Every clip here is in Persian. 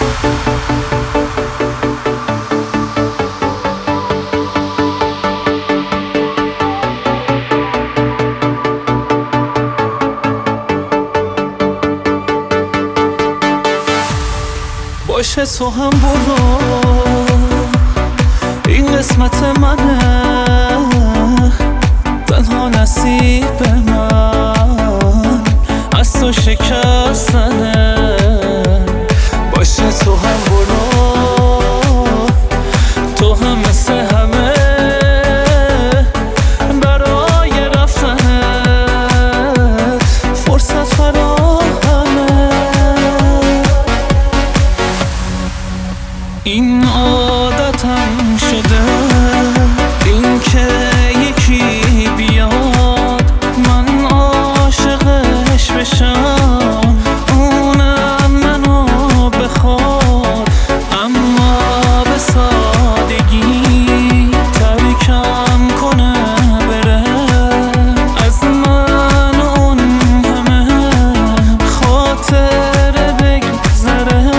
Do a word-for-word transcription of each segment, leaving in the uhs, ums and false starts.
باشه تو هم برو، این قسمت منه، تنها نصیب من از تو شکستنه. باشه تو هم برو، تو هم مثل همه برای رفتنت فرصت فراهمه. این عادتم شده، این که یکی بیاد من عاشقش بشم، اونم منو بخواد، اما به سادگی ترکم کنه بره از من، اون همه خاطر بگذره.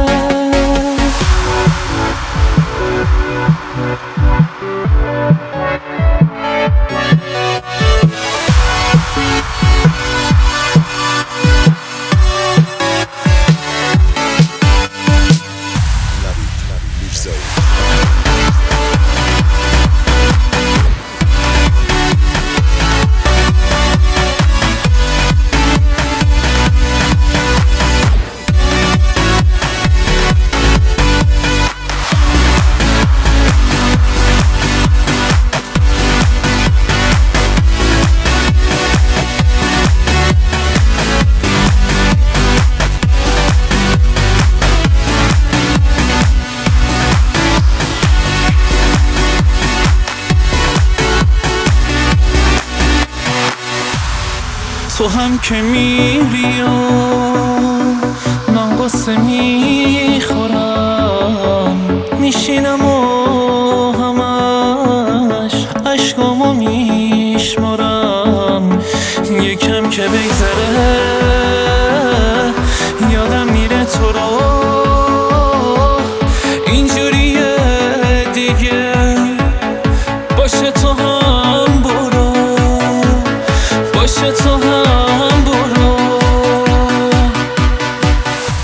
تو هم که میری و من قصه میخورم، میشینم و همش عشقامو میشمارم. یکم که بگذره یادم میره تو رو اینجوریه دیگه. باشه تو هم برو، باشه تو هم برو،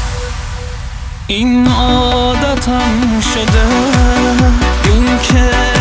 این عادتم شده، این که